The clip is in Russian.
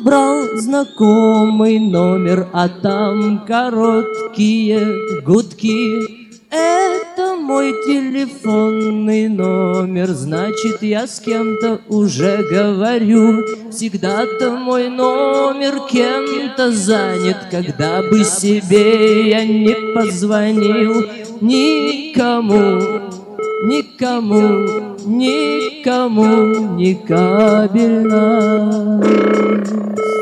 набрал знакомый номер, а там короткие гудки. Это мой телефонный номер, значит, я с кем-то уже говорю. Всегда-то мой номер кем-то занят, когда бы себе я не позвонил. Никому, никому, никому не кабельно.